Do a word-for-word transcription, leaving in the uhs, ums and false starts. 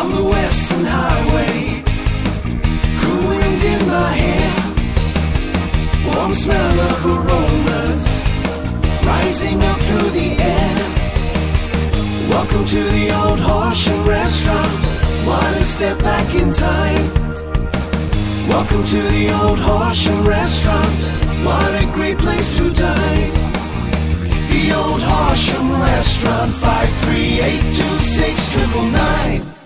on the Western Highway, cool wind in my hair, warm smell of aromas rising up through the air. Welcome to the Old Horsham Restaurant, what a step back in time. Welcome to the Old Horsham Restaurant, what a great place to dine. The Old Horsham Restaurant, five three eight two six nine nine nine.